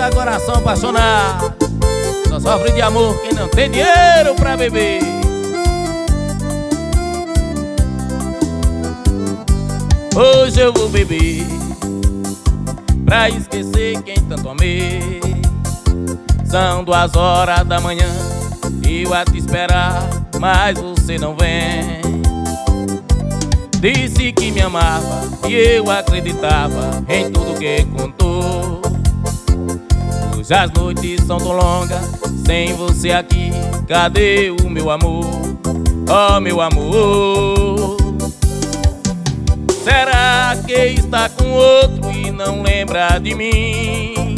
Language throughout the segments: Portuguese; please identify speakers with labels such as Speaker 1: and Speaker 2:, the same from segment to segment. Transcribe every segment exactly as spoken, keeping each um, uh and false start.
Speaker 1: Eita, coração apaixonado, só sofre de amor quem não tem dinheiro pra beber. Hoje eu vou beber pra esquecer quem tanto amei. São duas horas da manhã, eu a te esperar, mas você não vem. Disse que me amava e eu acreditava em tudo que contou. Hoje as noites são tão longas, sem você aqui, cadê o meu amor? Oh, meu amor. Será que está com outro e não lembra de mim?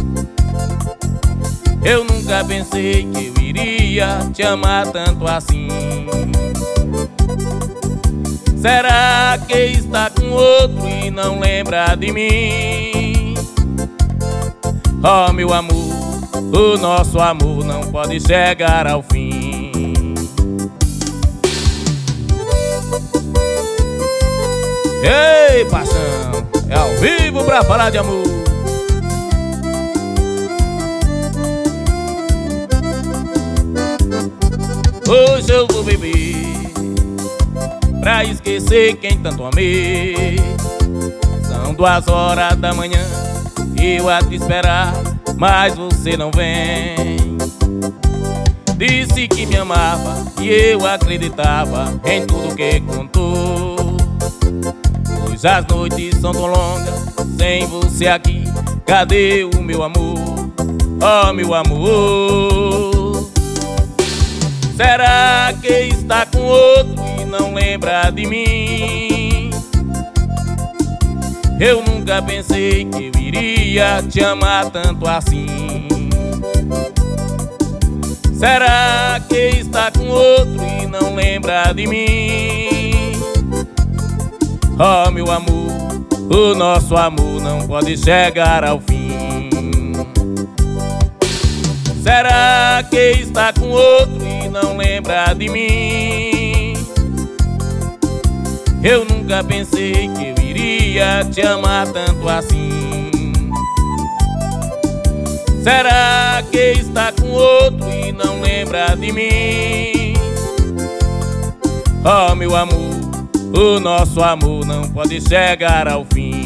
Speaker 1: Eu nunca pensei que eu iria te amar tanto assim. Será que está com outro e não lembra de mim? Oh, meu amor, o nosso amor não pode chegar ao fim. Ei, paixão, é ao vivo pra falar de amor. Hoje eu vou beber pra esquecer quem tanto amei. São duas horas da manhã, eu a te esperar, mas você não vem. Disse que me amava e eu acreditava em tudo que contou. Hoje as noites são tão longas, sem você aqui, cadê o meu amor? Oh, meu amor. Será que está com outro e não lembra de mim? Eu nunca pensei que eu iria te amar tanto assim. Será que está com outro e não lembra de mim? Oh, meu amor, o nosso amor não pode chegar ao fim. Será que está com outro e não lembra de mim? Eu nunca pensei que eu iria te amar tanto assim. Será que está com outro e não lembra de mim? Oh, meu amor, o nosso amor não pode chegar ao fim.